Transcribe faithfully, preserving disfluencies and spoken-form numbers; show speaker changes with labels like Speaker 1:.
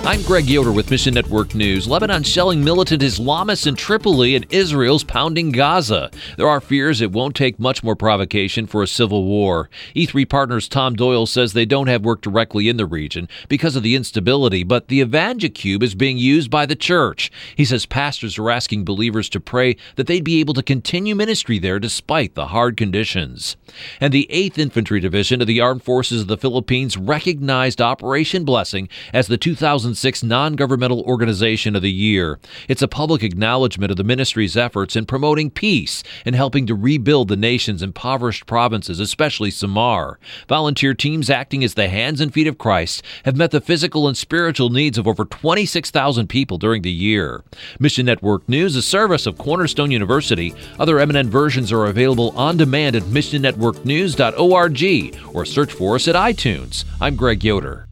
Speaker 1: I'm Greg Yoder with Mission Network News. Lebanon shelling militant Islamists in Tripoli, and Israel's pounding Gaza. There are fears it won't take much more provocation for a civil war. E three Partners' Tom Doyle says they don't have work directly in the region because of the instability, but the EvangeCube is being used by the church. He says pastors are asking believers to pray that they'd be able to continue ministry there despite the hard conditions. And the eighth Infantry Division of the Armed Forces of the Philippines recognized Operation Blessing as the two thousand six Non-Governmental Organization of the Year. It's a public acknowledgement of the ministry's efforts in promoting peace and helping to rebuild the nation's impoverished provinces, especially Samar. Volunteer teams acting as the hands and feet of Christ have met the physical and spiritual needs of over twenty-six thousand people during the year. Mission Network News, a service of Cornerstone University. Other M N N versions are available on demand at mission network news dot org or search for us at iTunes. I'm Greg Yoder.